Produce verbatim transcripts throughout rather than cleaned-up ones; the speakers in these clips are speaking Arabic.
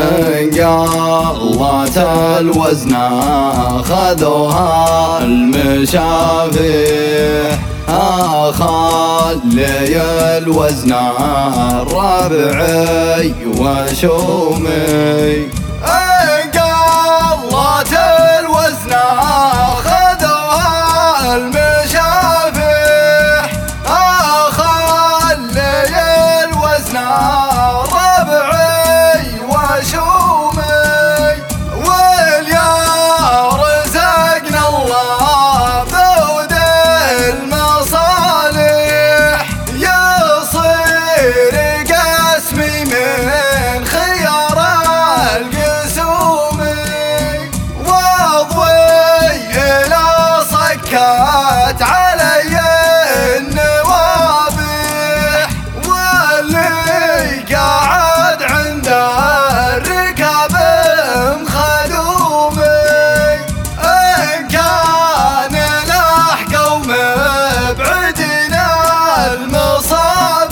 قلت الوزن خذوها المشافيح خلي الوزن الربعي وشومي قلت الوزن خذوها المشافيح خلي الوزن الربعي وشومي واليا رزقنا الله بعود المصالح يصير قسمي من خيار القسوم واضوي الى صكت علي النوابح واللي قاعد عند الركاب مخدومي ان كان لحقوا مبعدنا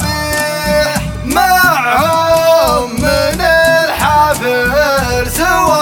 المصابيح معهم من الحفر سوى